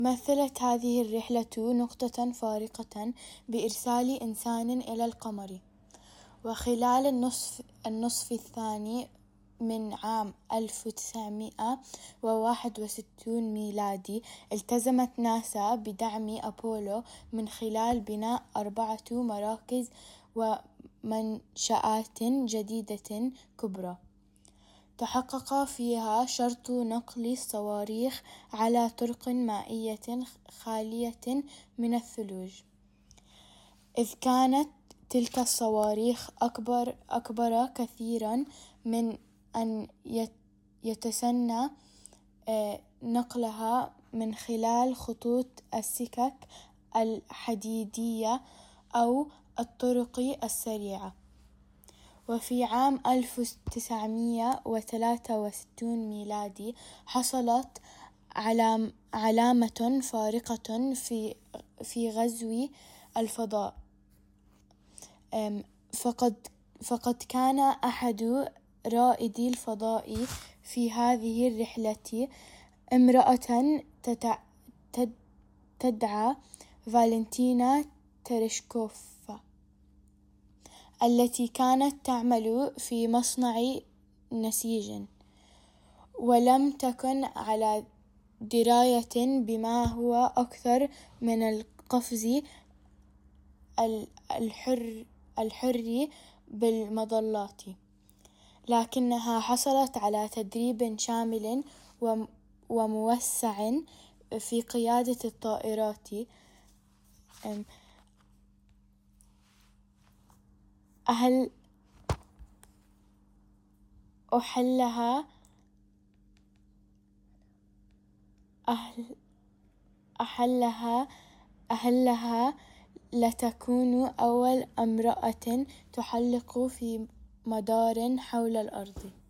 مثلت هذه الرحلة نقطة فارقة بإرسال إنسان إلى القمر. وخلال النصف الثاني من عام 1961 ميلادي، التزمت ناسا بدعم أبولو من خلال بناء 4 مراكز ومنشآت جديدة كبرى، تحقق فيها شرط نقل الصواريخ على طرق مائية خالية من الثلوج، إذ كانت تلك الصواريخ أكبر كثيرا من أن يتسنى نقلها من خلال خطوط السكك الحديدية أو الطرق السريعة. وفي عام 1963 ميلادي حصلت علامة فارقة في غزو الفضاء، فقد كان أحد رائدي الفضاء في هذه الرحلة امرأة تدعى فالنتينا تيريشكوفا، التي كانت تعمل في مصنع نسيج، ولم تكن على دراية بما هو أكثر من القفز الحر بالمظلات، لكنها حصلت على تدريب شامل وموسع في قيادة الطائرات. أهلها لتكون أول امرأة تحلق في مدار حول الأرض.